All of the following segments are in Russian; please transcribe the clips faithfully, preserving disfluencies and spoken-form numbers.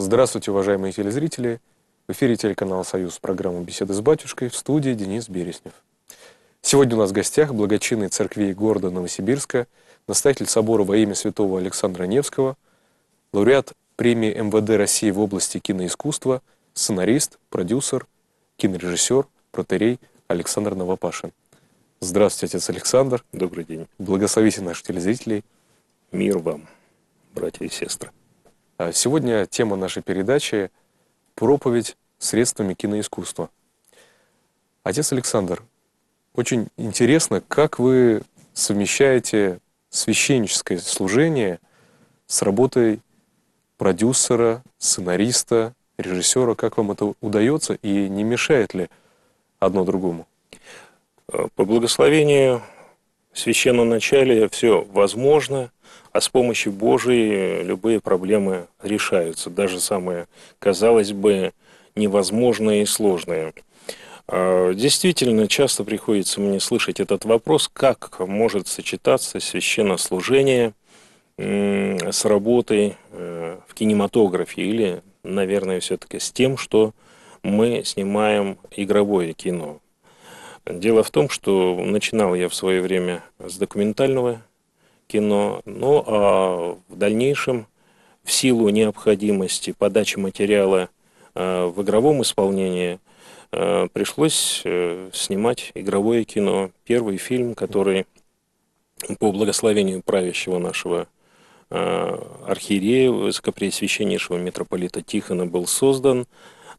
Здравствуйте, уважаемые телезрители! В эфире телеканал «Союз», программа «Беседы с батюшкой», в студии Денис Береснев. Сегодня у нас в гостях благочинный церквей города Новосибирска, настоятель собора во имя святого Александра Невского, лауреат премии эм вэ дэ России в области киноискусства, сценарист, продюсер, кинорежиссер, протоиерей Александр Новопашин. Здравствуйте, отец Александр. Добрый день. Благословите наших телезрителей. Мир вам, братья и сестры. Сегодня тема нашей передачи – проповедь средствами киноискусства. Отец Александр, очень интересно, как вы совмещаете священническое служение с работой продюсера, сценариста, режиссера. Как вам это удается и не мешает ли одно другому? По благословению священноначалия все возможно, а с помощью Божией любые проблемы решаются, даже самые, казалось бы, невозможные и сложные. Действительно, часто приходится мне слышать этот вопрос, как может сочетаться священнослужение с работой в кинематографе или, наверное, все-таки с тем, что мы снимаем игровое кино. Дело в том, что начинал я в свое время с документального кино, ну а в дальнейшем, в силу необходимости подачи материала в игровом исполнении, пришлось снимать игровое кино. Первый фильм, который по благословению правящего нашего архиерея, высокопреосвященнейшего митрополита Тихона, был создан,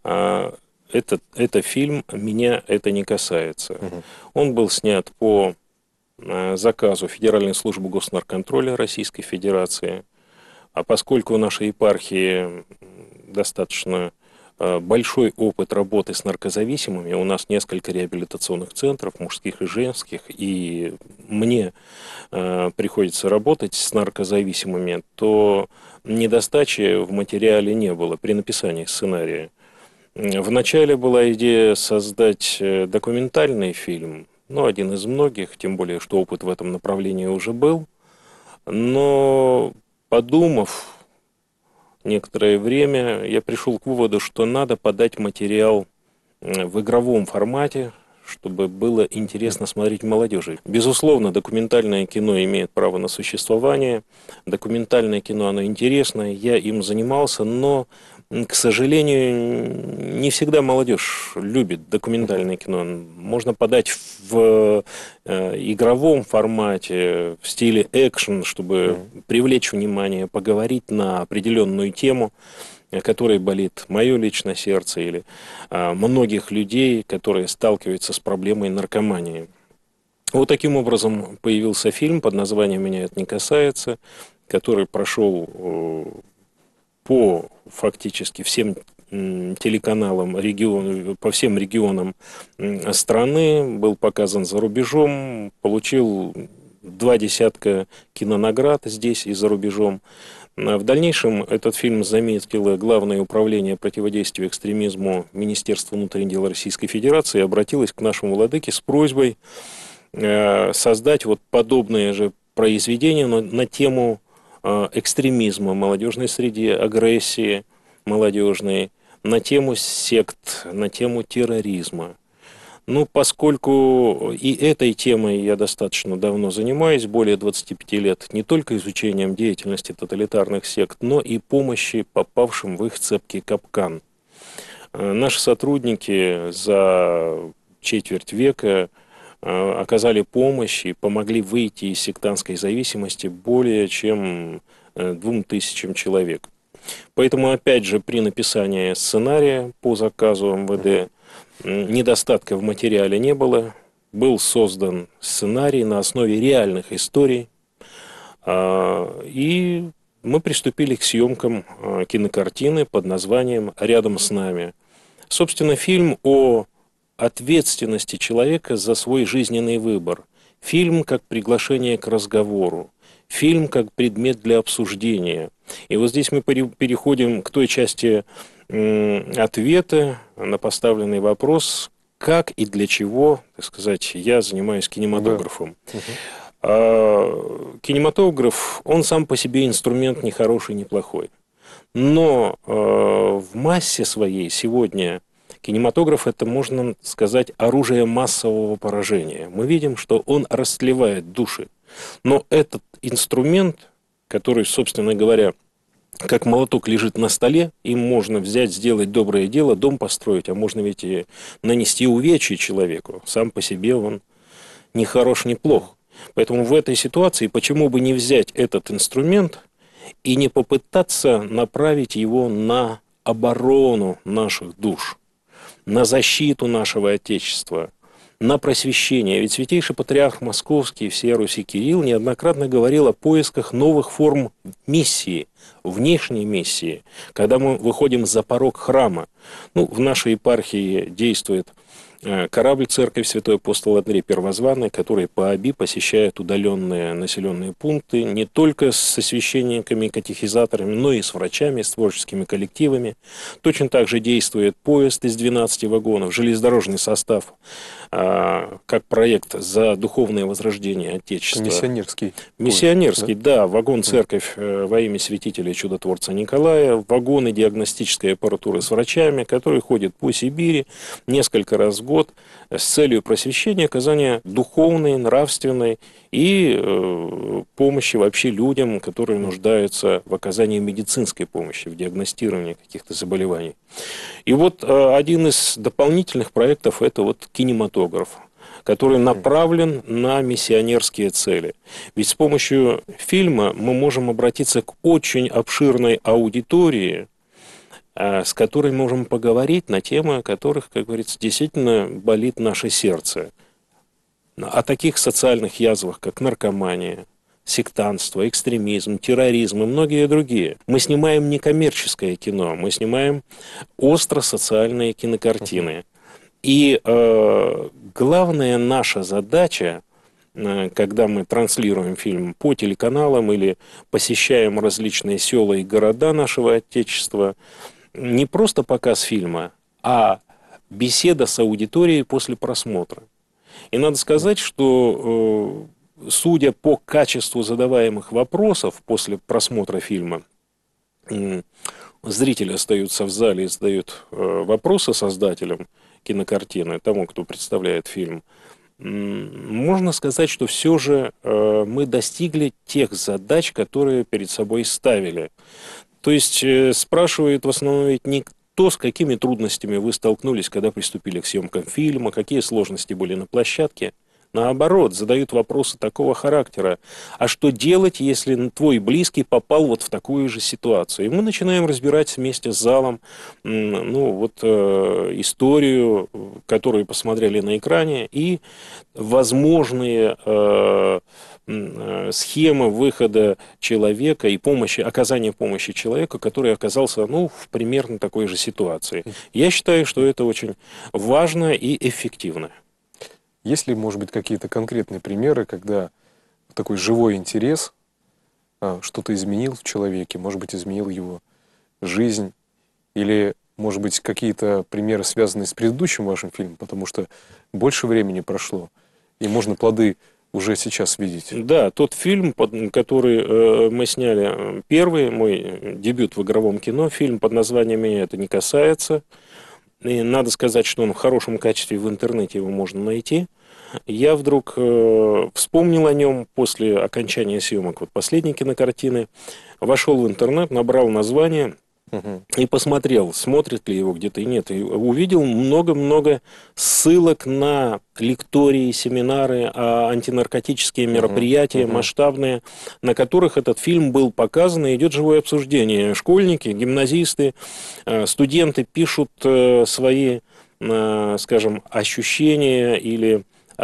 Этот, это фильм «Меня это не касается». Угу. Он был снят по заказу Федеральной службы госнарконтроля Российской Федерации. А поскольку у нашей епархии достаточно большой опыт работы с наркозависимыми, у нас несколько реабилитационных центров, мужских и женских, и мне приходится работать с наркозависимыми, то недостачи в материале не было при написании сценария. Вначале была идея создать документальный фильм, ну, один из многих, тем более, что опыт в этом направлении уже был. Но, подумав некоторое время, я пришел к выводу, что надо подать материал в игровом формате, чтобы было интересно смотреть молодежи. Безусловно, документальное кино имеет право на существование. Документальное кино, оно интересное, я им занимался, но, к сожалению, не всегда молодежь любит документальное кино. Можно подать в э, игровом формате, в стиле экшен, чтобы привлечь внимание, поговорить на определенную тему, о которой болит мое личное сердце, или а, многих людей, которые сталкиваются с проблемой наркомании. Вот таким образом появился фильм под названием «Меня это не касается», который прошел э, по фактически всем телеканалам, регион, по всем регионам страны, был показан за рубежом, получил два десятка кинонаград здесь и за рубежом. В дальнейшем этот фильм заметило Главное управление противодействия экстремизму Министерства внутренних дел Российской Федерации и обратилось к нашему владыке с просьбой создать вот подобные же произведения на, на тему экстремизма в молодежной среде, агрессии молодежной, на тему сект, на тему терроризма. Ну, поскольку и этой темой я достаточно давно занимаюсь, более двадцати пяти лет, не только изучением деятельности тоталитарных сект, но и помощи попавшим в их цепкий капкан. Наши сотрудники за четверть века оказали помощь и помогли выйти из сектантской зависимости более чем двум тысячам человек. Поэтому, опять же, при написании сценария по заказу эм вэ дэ недостатка в материале не было. Был создан сценарий на основе реальных историй. И мы приступили к съемкам кинокартины под названием «Рядом с нами». Собственно, фильм о ответственности человека за свой жизненный выбор. Фильм как приглашение к разговору. Фильм как предмет для обсуждения. И вот здесь мы переходим к той части ответа на поставленный вопрос, как и для чего, так сказать, я занимаюсь кинематографом. Да. А, кинематограф, он сам по себе инструмент не хороший, не плохой. Но э, в массе своей сегодня кинематограф — это, можно сказать, оружие массового поражения. Мы видим, что он растлевает души. Но этот инструмент, который, собственно говоря, как молоток лежит на столе, им можно взять, сделать доброе дело, дом построить, а можно ведь и нанести увечье человеку. Сам по себе он ни хорош, ни плох. Поэтому в этой ситуации почему бы не взять этот инструмент и не попытаться направить его на оборону наших душ, на защиту нашего Отечества, на просвещение. Ведь святейший патриарх Московский всея Руси Кирилл неоднократно говорил о поисках новых форм миссии, внешней миссии, когда мы выходим за порог храма. Ну, в нашей епархии действует корабль «Церковь Святой Апостол Андрей Первозванный», который по ОБИ посещает удаленные населенные пункты не только со священниками, катехизаторами, но и с врачами, с творческими коллективами. Точно так же действует поезд из двенадцати вагонов, железнодорожный состав, как проект за духовное возрождение Отечества. Миссионерский. Миссионерский, поезд, да? да. Вагон «Церковь» во имя святителя и чудотворца Николая, вагоны диагностической аппаратуры с врачами, которые ходят по Сибири несколько раз в год с целью просвещения, оказания духовной, нравственной и э, помощи вообще людям, которые нуждаются в оказании медицинской помощи, в диагностировании каких-то заболеваний. И вот э, один из дополнительных проектов – это вот кинематограф, который направлен на миссионерские цели. Ведь с помощью фильма мы можем обратиться к очень обширной аудитории, с которой можем поговорить на темы, о которых, как говорится, действительно болит наше сердце. О таких социальных язвах, как наркомания, сектантство, экстремизм, терроризм и многие другие. Мы снимаем не коммерческое кино, мы снимаем остро-социальные кинокартины. И э, главная наша задача, э, когда мы транслируем фильм по телеканалам или посещаем различные села и города нашего Отечества, не просто показ фильма, а беседа с аудиторией после просмотра. И надо сказать, что, э, судя по качеству задаваемых вопросов после просмотра фильма, э, зрители остаются в зале и задают э, вопросы создателям кинокартины, тому, кто представляет фильм, э, можно сказать, что все же э, мы достигли тех задач, которые перед собой ставили. То есть э, спрашивают в основном ведь не то, с какими трудностями вы столкнулись, когда приступили к съемкам фильма, какие сложности были на площадке. Наоборот, задают вопросы такого характера. А что делать, если твой близкий попал вот в такую же ситуацию? И мы начинаем разбирать вместе с залом ну, вот, э, историю, которую посмотрели на экране, и возможные э, схемы выхода человека и помощи, оказания помощи человеку, который оказался ну, в примерно такой же ситуации. Я считаю, что это очень важно и эффективно. Есть ли, может быть, какие-то конкретные примеры, когда такой живой интерес а, что-то изменил в человеке, может быть, изменил его жизнь, или, может быть, какие-то примеры, связанные с предыдущим вашим фильмом, потому что больше времени прошло, и можно плоды уже сейчас видеть? Да, тот фильм, который э, мы сняли, первый, мой дебют в игровом кино, фильм под названием «Меня это не касается». И надо сказать, что он в хорошем качестве, в интернете его можно найти. Я вдруг э, вспомнил о нем после окончания съемок вот последней кинокартины, вошел в интернет, набрал название угу. и посмотрел, смотрит ли его где-то и нет. И увидел много-много ссылок на лектории, семинары, антинаркотические мероприятия угу. масштабные, на которых этот фильм был показан, и идет живое обсуждение. Школьники, гимназисты, студенты пишут свои, скажем, ощущения или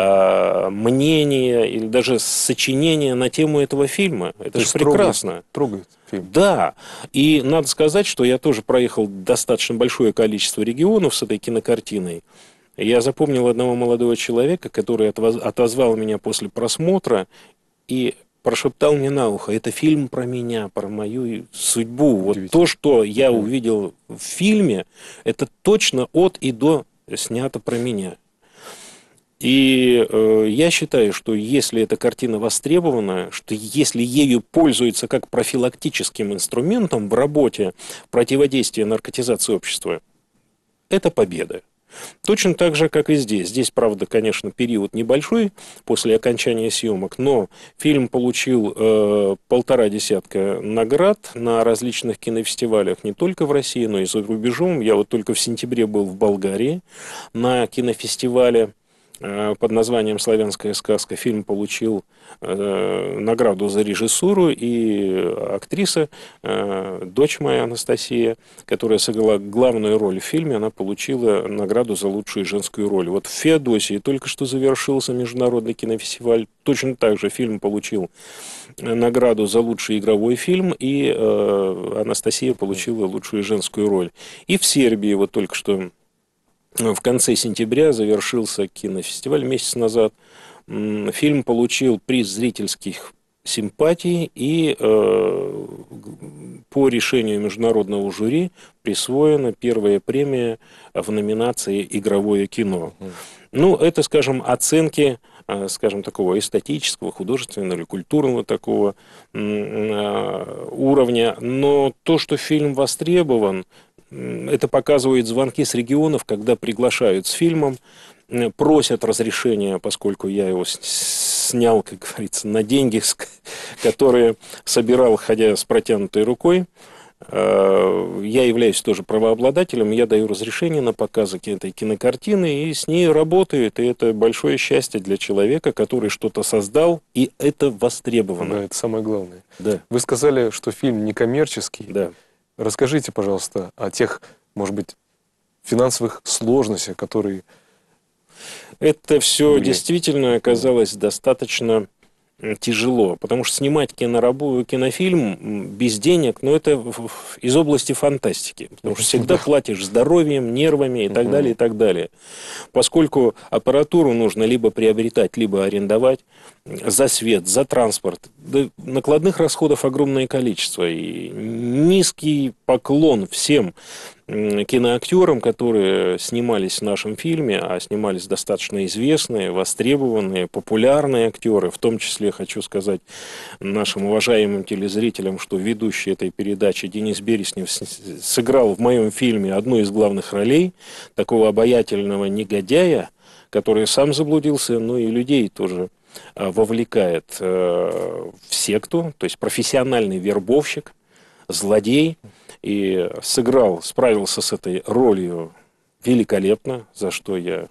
мнение или даже сочинение на тему этого фильма. Это же прекрасно. Трогает фильм. Да. И надо сказать, что я тоже проехал достаточно большое количество регионов с этой кинокартиной. Я запомнил одного молодого человека, который отозвал меня после просмотра и прошептал мне на ухо: это фильм про меня, про мою судьбу. Вот то, что я увидел в фильме, это точно от и до снято про меня. И э, я считаю, что если эта картина востребована, что если ею пользуются как профилактическим инструментом в работе противодействия наркотизации общества, это победа. Точно так же, как и здесь. Здесь, правда, конечно, период небольшой после окончания съемок, но фильм получил э, полтора десятка наград на различных кинофестивалях, не только в России, но и за рубежом. Я вот только в сентябре был в Болгарии на кинофестивале э, под названием «Славянская сказка». Фильм получил э, награду за режиссуру, и актриса, э, дочь моя Анастасия, которая сыграла главную роль в фильме, она получила награду за лучшую женскую роль. Вот в Феодосии только что завершился международный кинофестиваль. Точно так же фильм получил награду за лучший игровой фильм, и э, Анастасия получила лучшую женскую роль. И в Сербии вот только что в конце сентября завершился кинофестиваль месяц назад. Фильм получил приз зрительских симпатий, и э, по решению международного жюри присвоена первая премия в номинации «Игровое кино». Ну, это, скажем, оценки, э, скажем, такого эстетического, художественного или культурного такого э, уровня. Но то, что фильм востребован, это показывает звонки с регионов, когда приглашают с фильмом, просят разрешения, поскольку я его снял, как говорится, на деньги, которые собирал, ходя с протянутой рукой. Я являюсь тоже правообладателем, я даю разрешение на показы этой кинокартины, и с ней работают, и это большое счастье для человека, который что-то создал, и это востребовано. Да, это самое главное. Да. Вы сказали, что фильм некоммерческий. Да. Расскажите, пожалуйста, о тех, может быть, финансовых сложностях, которые... Это все были. действительно оказалось достаточно тяжело, потому что снимать кинорабу, кинофильм без денег, ну, это из области фантастики, потому что всегда платишь здоровьем, нервами и так далее, и так далее. Поскольку аппаратуру нужно либо приобретать, либо арендовать, за свет, за транспорт, да, накладных расходов огромное количество, и низкий поклон всем киноактерам, которые снимались в нашем фильме, а снимались достаточно известные, востребованные, популярные актеры. В том числе хочу сказать нашим уважаемым телезрителям, что ведущий этой передачи Денис Береснев сыграл в моем фильме одну из главных ролей, такого обаятельного негодяя, который сам заблудился, но и людей тоже вовлекает в секту, то есть профессиональный вербовщик, злодей. И сыграл, справился с этой ролью великолепно, за что я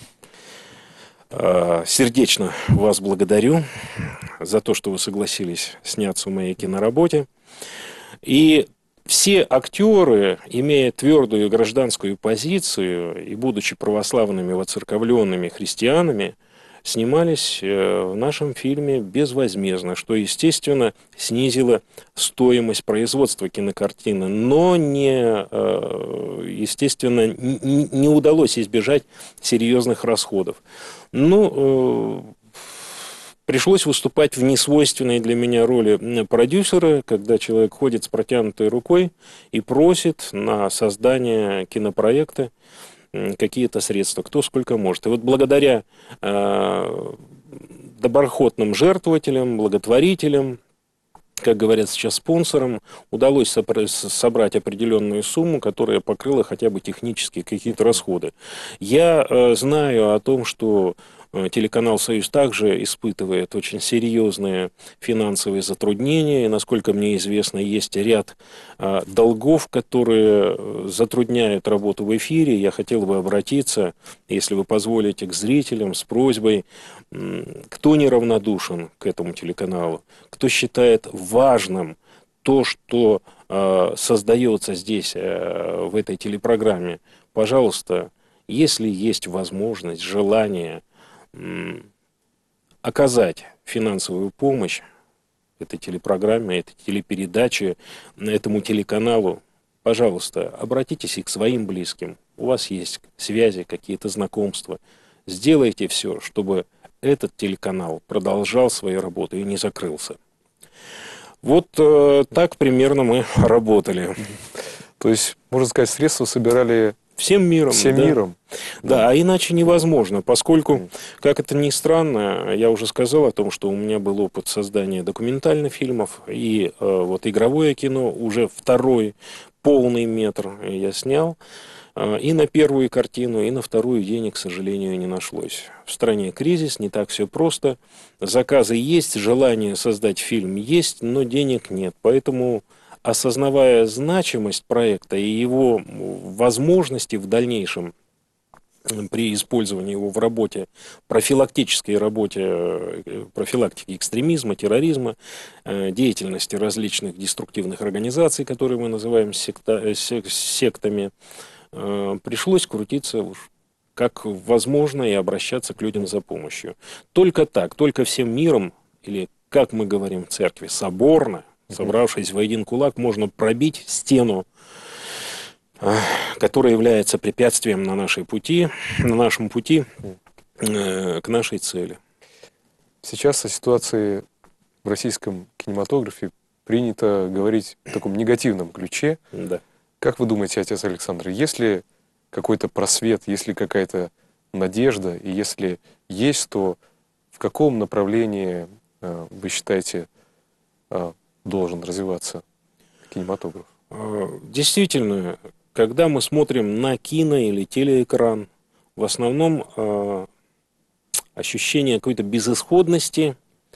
э, сердечно вас благодарю, за то, что вы согласились сняться в моей киноработе. И все актеры, имея твердую гражданскую позицию и будучи православными воцерковленными христианами, снимались в нашем фильме безвозмездно, что, естественно, снизило стоимость производства кинокартины, но, не, естественно, не удалось избежать серьезных расходов. Ну, пришлось выступать в несвойственной для меня роли продюсера, когда человек ходит с протянутой рукой и просит на создание кинопроекта какие-то средства, кто сколько может. И вот благодаря э, доброхотным жертвователям, благотворителям, как говорят сейчас, спонсорам, удалось собрать определенную сумму, которая покрыла хотя бы технические какие-то расходы. Я э, знаю о том, что телеканал «Союз» также испытывает очень серьезные финансовые затруднения. И, насколько мне известно, есть ряд а, долгов, которые затрудняют работу в эфире. Я хотел бы обратиться, если вы позволите, к зрителям с просьбой, кто неравнодушен к этому телеканалу, кто считает важным то, что а, создается здесь, а, в этой телепрограмме, пожалуйста, если есть возможность, желание оказать финансовую помощь этой телепрограмме, этой телепередаче, этому телеканалу, пожалуйста, обратитесь и к своим близким. У вас есть связи, какие-то знакомства. Сделайте все, чтобы этот телеканал продолжал свою работу и не закрылся. Вот э, так примерно мы работали. То есть, можно сказать, средства собирали Всем миром. Всем да. миром. Да, Да. а иначе невозможно, поскольку, как это ни странно, я уже сказал о том, что у меня был опыт создания документальных фильмов, и э, вот игровое кино, уже второй полный метр я снял, э, и на первую картину, и на вторую денег, к сожалению, не нашлось. В стране кризис, не так все просто, заказы есть, желание создать фильм есть, но денег нет, поэтому... Осознавая значимость проекта и его возможности в дальнейшем при использовании его в работе, профилактической работе, профилактики экстремизма, терроризма, деятельности различных деструктивных организаций, которые мы называем секта, сектами, пришлось крутиться уж как возможно и обращаться к людям за помощью. Только так, только всем миром, или, как мы говорим в церкви, соборно, собравшись в один кулак, можно пробить стену, которая является препятствием на нашей пути, на нашем пути э, к нашей цели. Сейчас о ситуации в российском кинематографе принято говорить в таком негативном ключе. Да. Как вы думаете, отец Александр, есть ли какой-то просвет, есть ли какая-то надежда, и если есть, то в каком направлении э, вы считаете э, должен развиваться кинематограф? Действительно, когда мы смотрим на кино или телеэкран, в основном э, ощущение какой-то безысходности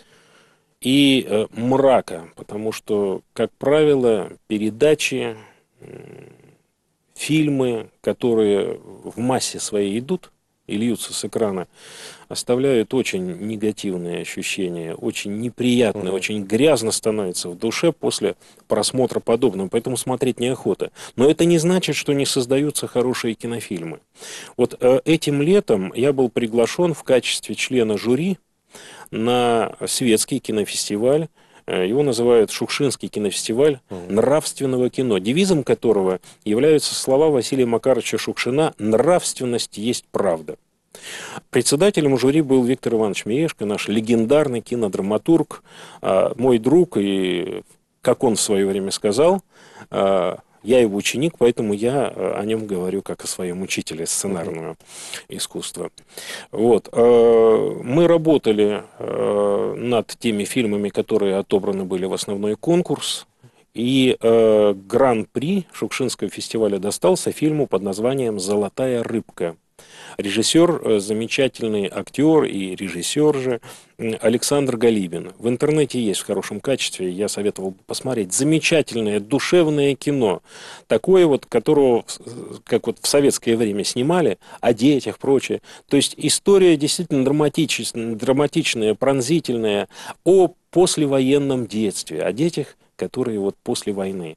и э, мрака, потому что, как правило, передачи, э, фильмы, которые в массе своей идут и льются с экрана, оставляют очень негативные ощущения, очень неприятные, mm-hmm. очень грязно становится в душе после просмотра подобного, поэтому смотреть неохота. Но это не значит, что не создаются хорошие кинофильмы. Вот э, этим летом я был приглашен в качестве члена жюри на светский кинофестиваль. Его называют Шукшинский кинофестиваль нравственного кино, девизом которого являются слова Василия Макаровича Шукшина «Нравственность есть правда». Председателем жюри был Виктор Иванович Миешко, наш легендарный кинодраматург, мой друг, и, как он в свое время сказал, я его ученик, поэтому я о нем говорю как о своем учителе сценарного искусства. Вот. Мы работали над теми фильмами, которые отобраны были в основной конкурс. И гран-при Шукшинского фестиваля достался фильму под названием «Золотая рыбка». Режиссер, замечательный актер и режиссер же Александр Галибин. В интернете есть в хорошем качестве, я советовал бы посмотреть. Замечательное, душевное кино. Такое вот, которого, как вот в советское время снимали, о детях, прочее. То есть история действительно драматичная, драматичная, пронзительная, о послевоенном детстве, о детях, которые вот после войны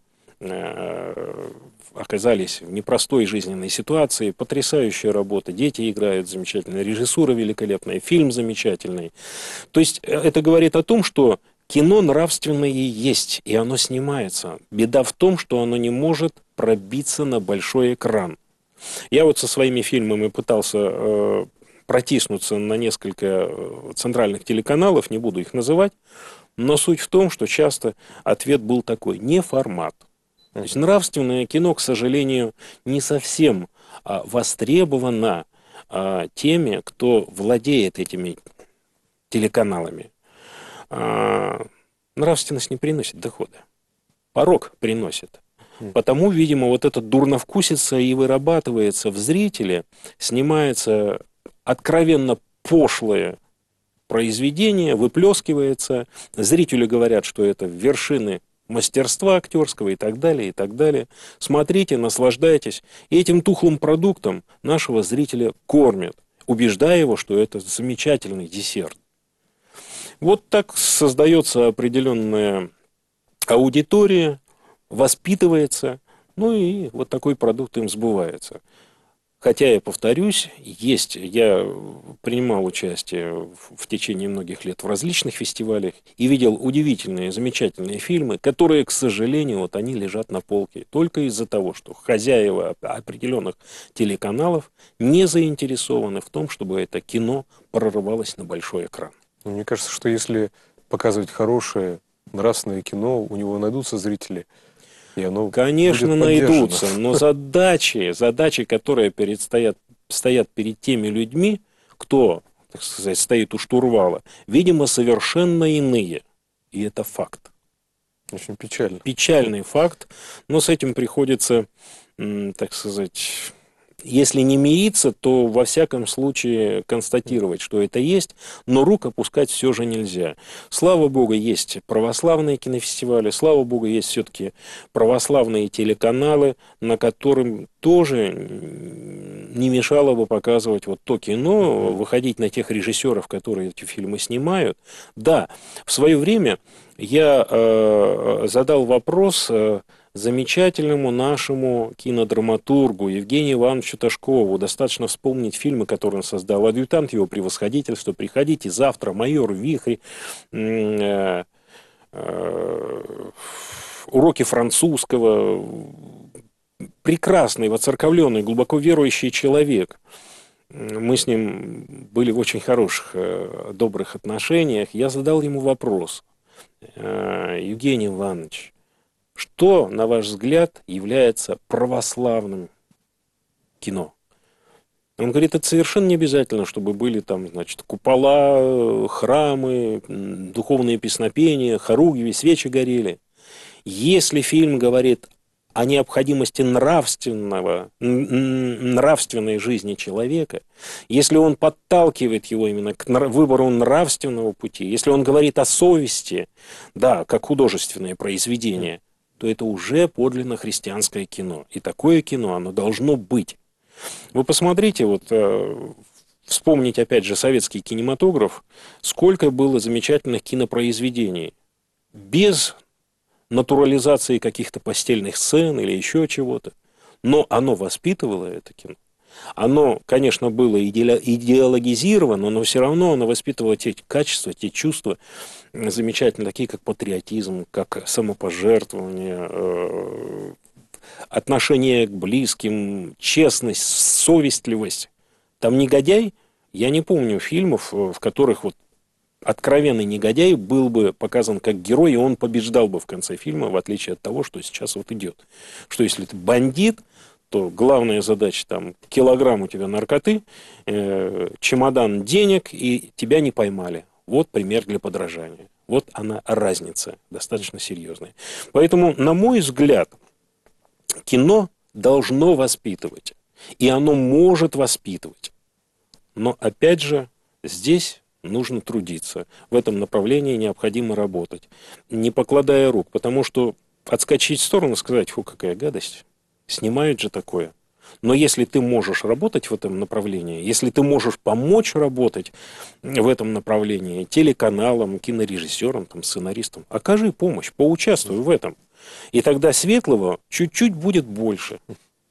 оказались в непростой жизненной ситуации. Потрясающая работа. Дети играют замечательно, режиссура великолепная, фильм замечательный. То есть это говорит о том, что кино нравственное есть, и оно снимается. Беда в том, что оно не может пробиться на большой экран. Я вот со своими фильмами пытался э, протиснуться на несколько центральных телеканалов, не буду их называть, но суть в том, что часто ответ был такой: не формат. То есть нравственное кино, к сожалению, не совсем а, востребовано а, теми, кто владеет этими телеканалами. А, нравственность не приносит дохода. Порок приносит. Потому, видимо, вот это дурновкусица и вырабатывается в зрителе, снимается откровенно пошлое произведение, выплескивается. Зрители говорят, что это вершины мастерства актерского и так далее, и так далее. Смотрите, наслаждайтесь. И этим тухлым продуктом нашего зрителя кормят, убеждая его, что это замечательный десерт. Вот так создается определенная аудитория, воспитывается, ну и вот такой продукт им сбывается. Хотя, я повторюсь, есть, я принимал участие в, в течение многих лет в различных фестивалях и видел удивительные, замечательные фильмы, которые, к сожалению, вот они лежат на полке только из-за того, что хозяева определенных телеканалов не заинтересованы в том, чтобы это кино прорывалось на большой экран. Мне кажется, что если показывать хорошее, нравственное кино, у него найдутся зрители. и оно Конечно, будет найдутся, поддержано. но задачи, задачи, которые перед, стоят, стоят перед теми людьми, кто, так сказать, стоит у штурвала, видимо, совершенно иные. И это факт. Очень печально. Печальный факт, но с этим приходится, м, так сказать, если не мириться, то во всяком случае констатировать, что это есть, но рук опускать все же нельзя. Слава богу, есть православные кинофестивали, слава богу, есть все-таки православные телеканалы, на которым тоже не мешало бы показывать вот то кино, выходить на тех режиссеров, которые эти фильмы снимают. Да, в свое время я э, задал вопрос э, замечательному нашему кинодраматургу Евгению Ивановичу Ташкову. Достаточно вспомнить фильмы, которые он создал. «Адъютант его превосходительства», «Приходите завтра», «Майор Вихрь», э, э, «Уроки французского». Прекрасный, воцерковленный, глубоко верующий человек. Мы с ним были в очень хороших, добрых отношениях. Я задал ему вопрос. Евгений Иванович, что, на ваш взгляд, является православным кино? Он говорит, это совершенно не обязательно, чтобы были там, значит, купола, храмы, духовные песнопения, хоругви, свечи горели. Если фильм говорит о необходимости нравственного, нравственной жизни человека, если он подталкивает его именно к выбору нравственного пути, если он говорит о совести, да, как художественное произведение, то это уже подлинно христианское кино. И такое кино, оно должно быть. Вы посмотрите, вот э, вспомнить опять же советский кинематограф, сколько было замечательных кинопроизведений без натурализации каких-то постельных сцен или еще чего-то. Но оно воспитывало это кино. Оно, конечно, было идеологизировано, но все равно оно воспитывало те качества, те чувства замечательные, такие как патриотизм, как самопожертвование, отношение к близким, честность, совестливость. Там негодяй, я не помню фильмов, в которых вот откровенный негодяй был бы показан как герой, и он побеждал бы в конце фильма, в отличие от того, что сейчас вот идет. Что если ты бандит, то главная задача там килограмм у тебя наркоты, э, чемодан денег, и тебя не поймали. Вот пример для подражания. Вот она разница, достаточно серьезная. Поэтому, на мой взгляд, кино должно воспитывать. И оно может воспитывать. Но, опять же, здесь нужно трудиться. В этом направлении необходимо работать. Не покладая рук. Потому что отскочить в сторону, сказать, фу, какая гадость. Снимают же такое. Но если ты можешь работать в этом направлении, если ты можешь помочь работать в этом направлении телеканалам, кинорежиссерам, там, сценаристам, окажи помощь, поучаствуй в этом. И тогда светлого чуть-чуть будет больше.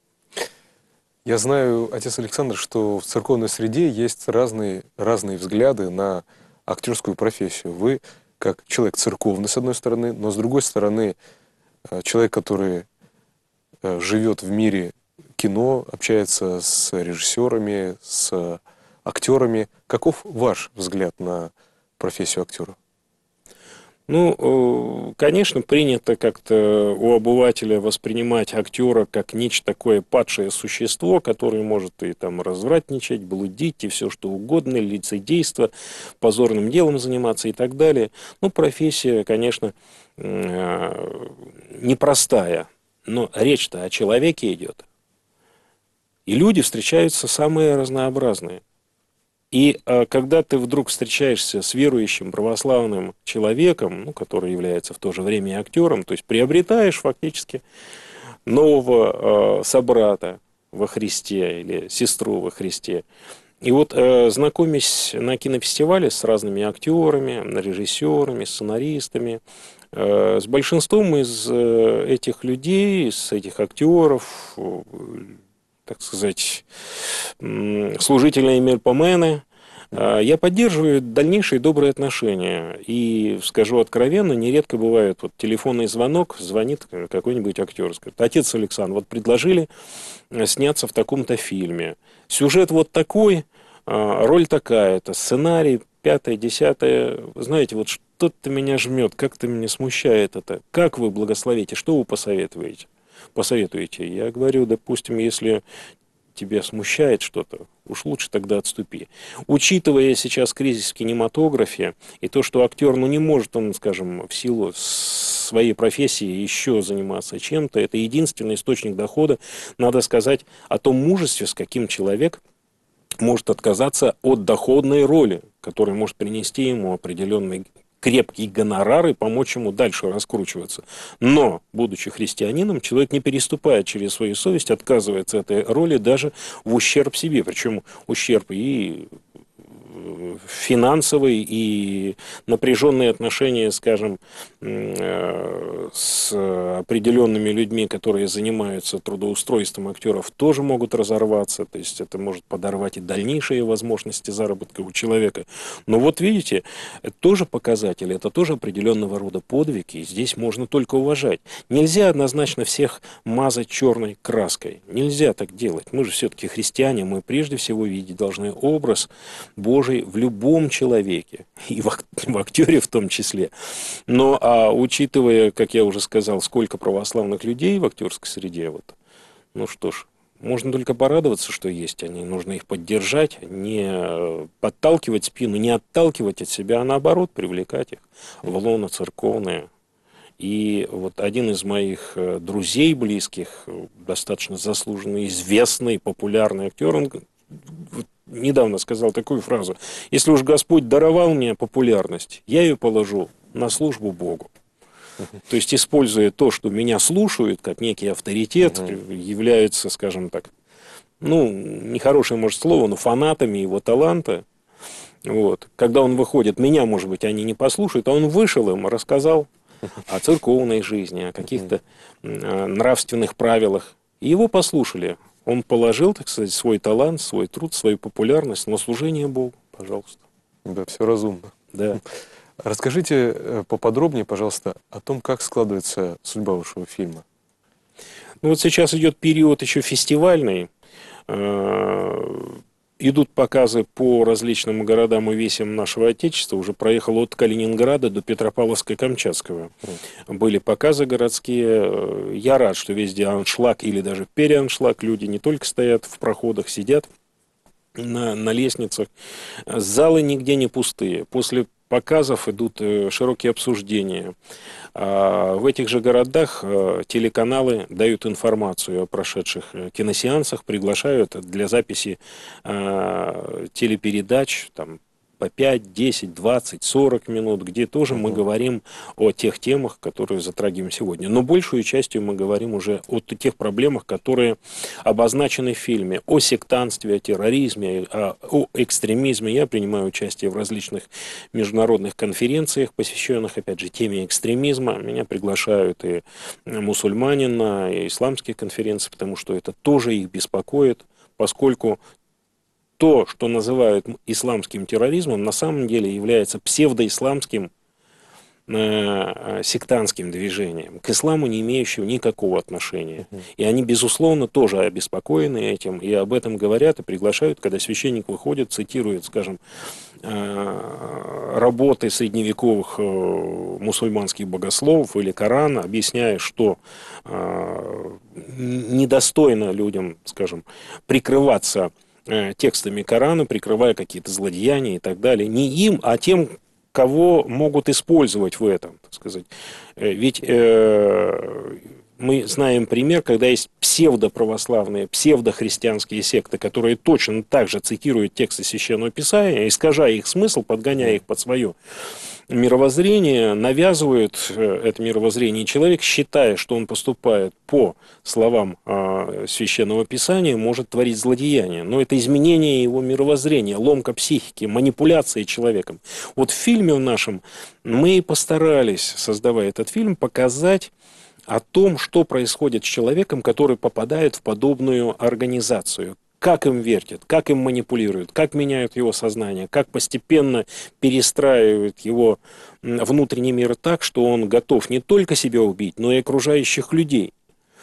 Я знаю, отец Александр, что в церковной среде есть разные, разные взгляды на актерскую профессию. Вы, как человек церковный, с одной стороны, но с другой стороны, человек, который живет в мире кино, общается с режиссерами, с актерами. Каков ваш взгляд на профессию актера? Ну, конечно, принято как-то у обывателя воспринимать актера как нечто такое падшее существо, которое может и там развратничать, блудить, и все что угодно, лицедейство, позорным делом заниматься и так далее. Ну, профессия, конечно, непростая, но речь-то о человеке идет. И люди встречаются самые разнообразные. И а, когда ты вдруг встречаешься с верующим православным человеком, ну, который является в то же время и актером, то есть приобретаешь фактически нового а, собрата во Христе или сестру во Христе. И вот, а, знакомясь на кинофестивале с разными актерами, режиссерами, сценаристами, а, с большинством из а, этих людей, с этих актеров, так сказать, служители Мельпомены, я поддерживаю дальнейшие добрые отношения. И скажу откровенно, нередко бывает вот телефонный звонок, звонит какой-нибудь актер, скажет: отец Александр, вот предложили сняться в таком-то фильме. Сюжет вот такой, роль такая-то, сценарий пятое, десятое. Знаете, вот что-то меня жмет, как-то меня смущает это. Как вы благословите, что вы посоветуете? Посоветуете? Я говорю, допустим, если тебя смущает что-то, уж лучше тогда отступи. Учитывая сейчас кризис в кинематографе и то, что актер, ну, не может он, скажем, в силу своей профессии еще заниматься чем-то, это единственный источник дохода, надо сказать о том мужестве, с каким человек может отказаться от доходной роли, которая может принести ему определенный крепкий гонорар и помочь ему дальше раскручиваться. Но, будучи христианином, человек не переступает через свою совесть, отказывается от этой роли даже в ущерб себе. Причем ущерб и финансовый, и напряженные отношения, скажем, с определенными людьми, которые занимаются трудоустройством актеров, тоже могут разорваться. То есть это может подорвать и дальнейшие возможности заработка у человека. Но вот видите, это тоже показатель, это тоже определенного рода подвиг, и здесь можно только уважать. Нельзя однозначно всех мазать черной краской. Нельзя так делать. Мы же все-таки христиане, мы прежде всего видеть должны образ Божий в любом человеке, и в, в актере в том числе. Но а учитывая, как я уже сказал, сколько православных людей в актерской среде, вот, ну что ж, можно только порадоваться, что есть они, нужно их поддержать, не подталкивать спину, не отталкивать от себя, а наоборот привлекать их в лоно церковное. И вот один из моих друзей близких, достаточно заслуженный, известный, популярный актер, он недавно сказал такую фразу: если уж Господь даровал мне популярность, я ее положу на службу Богу. То есть, используя то, что меня слушают, как некий авторитет, являются, скажем так, ну, нехорошее, может, слово, но фанатами его таланта. Вот. Когда он выходит, меня, может быть, они не послушают, а он вышел им, рассказал о церковной жизни, о каких-то нравственных правилах. И его послушали. Он положил, так сказать, свой талант, свой труд, свою популярность на служение Богу. Пожалуйста. Да, все разумно. Да. Расскажите поподробнее, пожалуйста, о том, как складывается судьба вашего фильма. Ну, вот сейчас идет период еще фестивальный. Идут показы по различным городам и весям нашего Отечества. Уже проехал от Калининграда до Петропавловска-Камчатского. Были показы городские. Я рад, что везде аншлаг или даже переаншлаг. Люди не только стоят в проходах, сидят на, на лестницах. Залы нигде не пустые. После показов идут широкие обсуждения. В этих же городах телеканалы дают информацию о прошедших киносеансах, приглашают для записи телепередач там, по пять, десять, двадцать, сорок минут, где тоже мы говорим о тех темах, которые затрагиваем сегодня. Но большую частью мы говорим уже о тех проблемах, которые обозначены в фильме. О сектантстве, о терроризме, о экстремизме. Я принимаю участие в различных международных конференциях, посвященных, опять же, теме экстремизма. Меня приглашают и мусульмане на и исламские конференции, потому что это тоже их беспокоит, поскольку то, что называют исламским терроризмом, на самом деле является псевдоисламским э, сектантским движением, к исламу не имеющим никакого отношения. И они, безусловно, тоже обеспокоены этим, и об этом говорят и приглашают, когда священник выходит, цитирует, скажем, э, работы средневековых э, мусульманских богословов или Корана, объясняя, что э, недостойно людям, скажем, прикрываться текстами Корана, прикрывая какие-то злодеяния и так далее. Не им, а тем, кого могут использовать в этом, так сказать. Ведь э, мы знаем пример, когда есть псевдоправославные, псевдохристианские секты, которые точно так же цитируют тексты Священного Писания, искажая их смысл, подгоняя их под свое мировоззрение, навязывают это мировоззрение. И человек, считая, что он поступает по словам э, Священного Писания, может творить злодеяния. Но это изменение его мировоззрения, ломка психики, манипуляции человеком. Вот в фильме в нашем мы и постарались, создавая этот фильм, показать о том, что происходит с человеком, который попадает в подобную организацию. Как им вертят, как им манипулируют, как меняют его сознание, как постепенно перестраивают его внутренний мир так, что он готов не только себя убить, но и окружающих людей.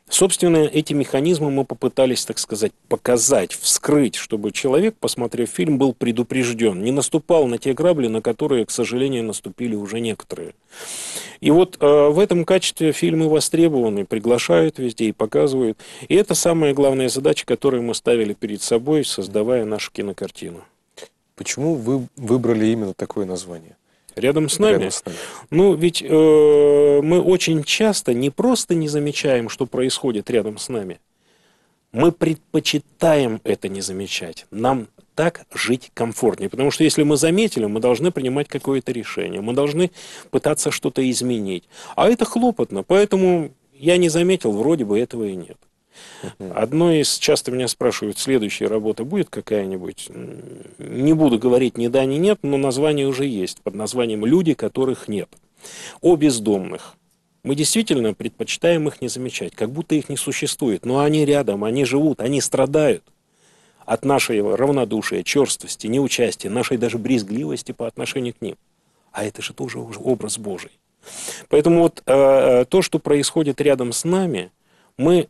Собственно, эти механизмы мы попытались, так сказать, показать, вскрыть, чтобы человек, посмотрев фильм, был предупрежден, не наступал на те грабли, на которые, к сожалению, наступили уже некоторые. И вот э, в этом качестве фильмы востребованы, приглашают везде и показывают. И это самая главная задача, которую мы ставили перед собой, создавая нашу кинокартину. Почему вы выбрали именно такое название? Рядом с нами? Рядом с нами. Ну, ведь э, мы очень часто не просто не замечаем, что происходит рядом с нами. Мы предпочитаем это не замечать. Нам так жить комфортнее. Потому что если мы заметили, мы должны принимать какое-то решение. Мы должны пытаться что-то изменить. А это хлопотно. Поэтому я не заметил, вроде бы этого и нет. Одно из, часто меня спрашивают, следующая работа будет какая-нибудь? Не буду говорить ни да, ни нет, но название уже есть, под названием «Люди, которых нет». О бездомных. Мы действительно предпочитаем их не замечать, как будто их не существует. Но они рядом, они живут, они страдают от нашей равнодушия, черствости, неучастия, нашей даже брезгливости по отношению к ним. А это же тоже уже образ Божий. Поэтому вот э, то, что происходит рядом с нами, мы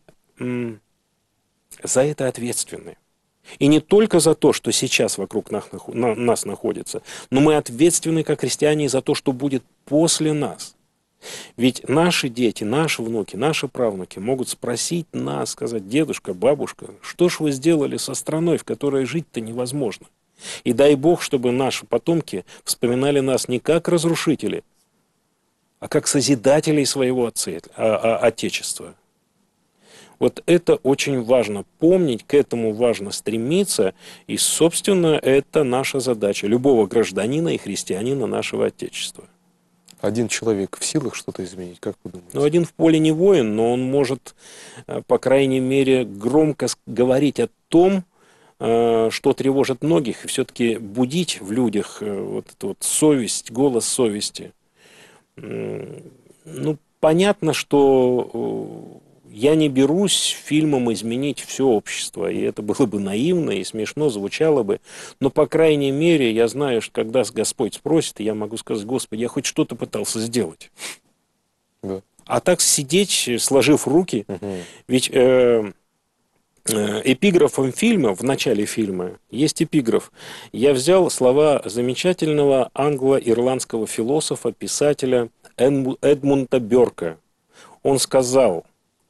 за это ответственны. И не только за то, что сейчас вокруг нас, нас находится, но мы ответственны как христиане за то, что будет после нас. Ведь наши дети, наши внуки, наши правнуки могут спросить нас, сказать: дедушка, бабушка, что ж вы сделали со страной, в которой жить-то невозможно? И дай Бог, чтобы наши потомки вспоминали нас не как разрушители, а как созидателей своего отце, а, а, Отечества. Вот это очень важно помнить, к этому важно стремиться, и, собственно, это наша задача любого гражданина и христианина нашего Отечества. Один человек в силах что-то изменить, как вы думаете? Ну, один в поле не воин, но он может, по крайней мере, громко говорить о том, что тревожит многих, и все-таки будить в людях вот эту вот совесть, голос совести. Ну, понятно, что я не берусь фильмом изменить все общество, и это было бы наивно и смешно звучало бы, но, по крайней мере, я знаю, что когда Господь спросит, я могу сказать: Господи, я хоть что-то пытался сделать. Да. А так сидеть, сложив руки, угу. ведь э, э, эпиграфом фильма, в начале фильма, есть эпиграф. Я взял слова замечательного англо-ирландского философа, писателя Эдмунда Бёрка. Он сказал: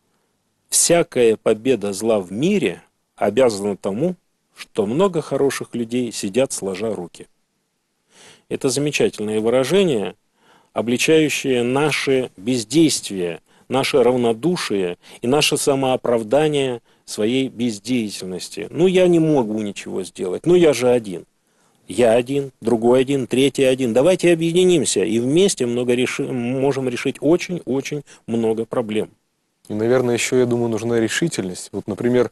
всякая победа зла в мире обязана тому, что много хороших людей сидят сложа руки. Это замечательное выражение, обличающее наше бездействие, наше равнодушие и наше самооправдание своей бездеятельности. Ну, я не могу ничего сделать, ну, я же один. Я один, другой один, третий один. Давайте объединимся и вместе много реши... можем решить очень-очень много проблем. И, наверное, еще, я думаю, нужна решительность. Вот, например,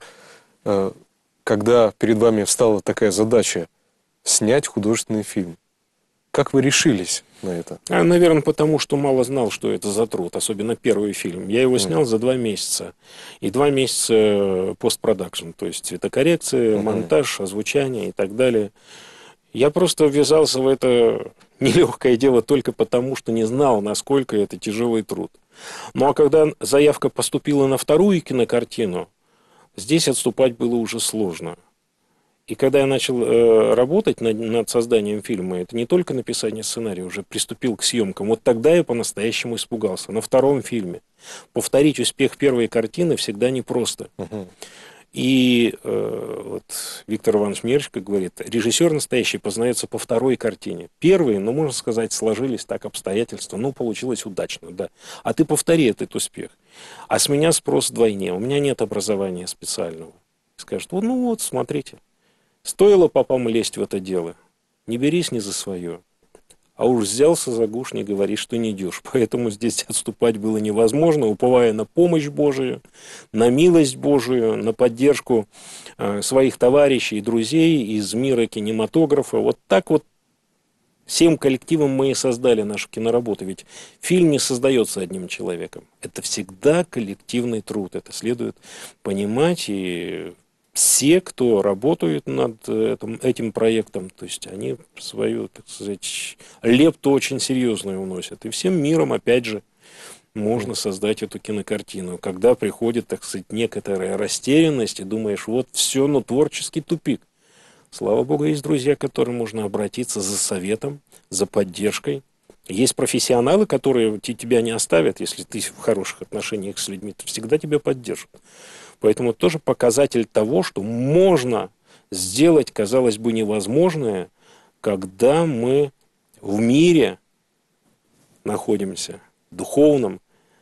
когда перед вами встала такая задача снять художественный фильм, как вы решились на это? А, наверное, потому что мало знал, что это за труд, особенно первый фильм. Я его снял mm. за два месяца. И два месяца постпродакшн, то есть цветокоррекция, mm-hmm. монтаж, озвучание и так далее. Я просто ввязался в это нелегкое дело только потому, что не знал, насколько это тяжелый труд. Ну а когда заявка поступила на вторую кинокартину, здесь отступать было уже сложно. И когда я начал э, работать над, над созданием фильма, это не только написание сценария, уже приступил к съемкам. Вот тогда я по-настоящему испугался. На втором фильме повторить успех первой картины всегда непросто. Uh-huh. И э, вот Виктор Иванович Мерчко говорит: режиссер настоящий познается по второй картине. Первые, ну, можно сказать, сложились так обстоятельства, ну, получилось удачно, да. А ты повтори этот успех. А с меня спрос вдвойне, у меня нет образования специального. Скажут: ну вот, смотрите, стоило попам лезть в это дело, не берись ни за свое. А уж взялся за гуш, не говори, что не идешь. Поэтому здесь отступать было невозможно, уповая на помощь Божию, на милость Божию, на поддержку э, своих товарищей и друзей из мира кинематографа. Вот так вот всем коллективом мы и создали нашу киноработу. Ведь фильм не создается одним человеком. Это всегда коллективный труд. Это следует понимать. И все, кто работают над этим, этим проектом, то есть они свою, так сказать, лепту очень серьезную уносят. И всем миром, опять же, можно создать эту кинокартину. Когда приходит, так сказать, некоторая растерянность, и думаешь, вот все, ну, творческий тупик. Слава Богу, есть друзья, к которым можно обратиться за советом, за поддержкой. Есть профессионалы, которые тебя не оставят, если ты в хороших отношениях с людьми, всегда тебя поддержат. Поэтому тоже показатель того, что можно сделать, казалось бы, невозможное, когда мы в мире находимся, духовном,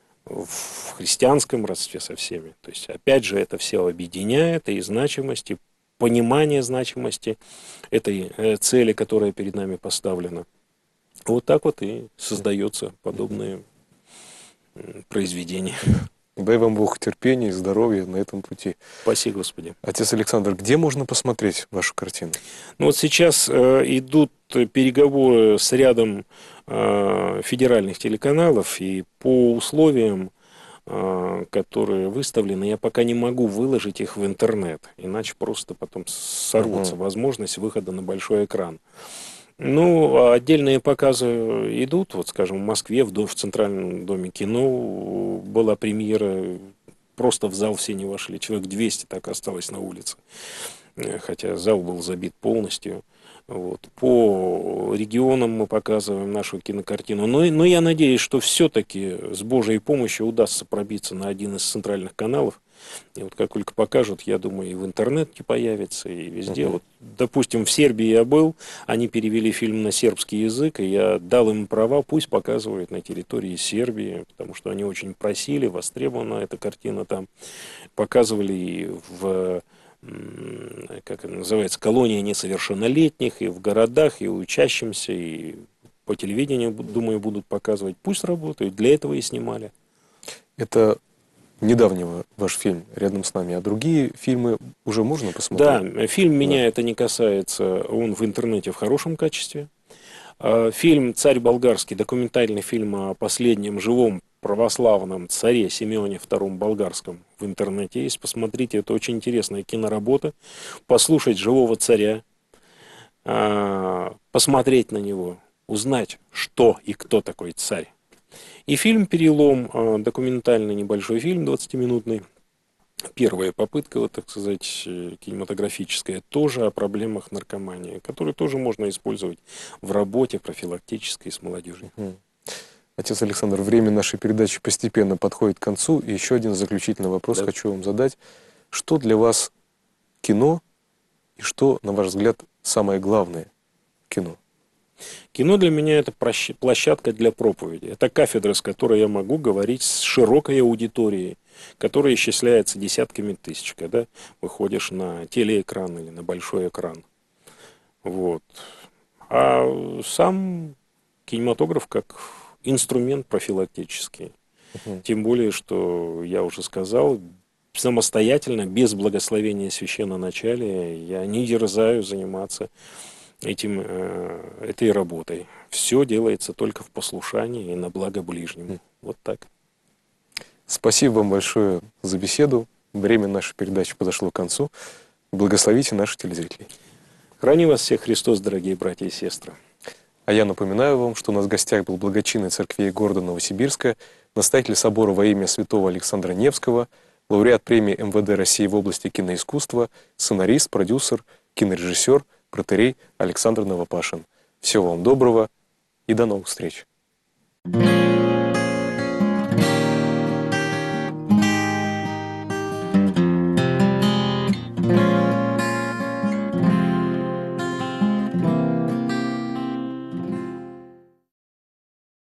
в христианском родстве со всеми. То есть, опять же, это все объединяет, и значимость, и понимание значимости этой цели, которая перед нами поставлена. Вот так вот и создается подобное произведение. Дай вам Бог терпения и здоровья на этом пути. Спаси Господи. Отец Александр, где можно посмотреть вашу картину? Ну вот сейчас э, идут переговоры с рядом э, федеральных телеканалов, и по условиям, э, которые выставлены, я пока не могу выложить их в интернет, иначе просто потом сорвется угу. возможность выхода на большой экран. Ну, отдельные показы идут, вот, скажем, в Москве, в, дом, в Центральном доме кино была премьера, просто в зал все не вошли, человек двести так осталось на улице, хотя зал был забит полностью. Вот. По регионам мы показываем нашу кинокартину, но, но я надеюсь, что все-таки с Божьей помощью удастся пробиться на один из центральных каналов. И вот как только покажут, я думаю, и в интернете появится, и везде. Uh-huh. Вот, допустим, в Сербии я был, они перевели фильм на сербский язык, и я дал им права, пусть показывают на территории Сербии, потому что они очень просили, востребована эта картина там. Показывали и в, как это называется, колонии несовершеннолетних, и в городах, и учащимся, и по телевидению, думаю, будут показывать. Пусть работают, для этого и снимали. Это недавнего ваш фильм «Рядом с нами», а другие фильмы уже можно посмотреть? Да, фильм «Меня» да. это не касается, он в интернете в хорошем качестве. Фильм «Царь болгарский», документальный фильм о последнем живом православном царе Симеоне втором Болгарском, в интернете есть. Посмотрите, это очень интересная киноработа. Послушать живого царя, посмотреть на него, узнать, что и кто такой царь. И фильм «Перелом», документальный небольшой фильм, двадцатиминутный. Первая попытка, вот, так сказать, кинематографическая, тоже о проблемах наркомании, которые тоже можно использовать в работе профилактической с молодежью. Отец Александр, время нашей передачи постепенно подходит к концу. И еще один заключительный вопрос да. хочу вам задать. Что для вас кино и что, на ваш взгляд, самое главное в кино? Кино для меня это площадка для проповеди. Это кафедра, с которой я могу говорить с широкой аудиторией, которая исчисляется десятками тысяч, когда выходишь на телеэкран или на большой экран. Вот. А сам кинематограф как инструмент профилактический. Uh-huh. Тем более, что я уже сказал, самостоятельно, без благословения священноначалия, я не дерзаю заниматься этим, э, этой работой. Все делается только в послушании и на благо ближнему. Вот так. Спасибо вам большое за беседу. Время нашей передачи подошло к концу. Благословите наших телезрителей. Храни вас всех Христос, дорогие братья и сестры. А я напоминаю вам, что у нас в гостях был благочинный церквей города Новосибирска, настоятель собора во имя святого Александра Невского, лауреат премии эм вэ дэ России в области киноискусства, сценарист, продюсер, кинорежиссер, протоиерей Александр Новопашин. Всего вам доброго и до новых встреч.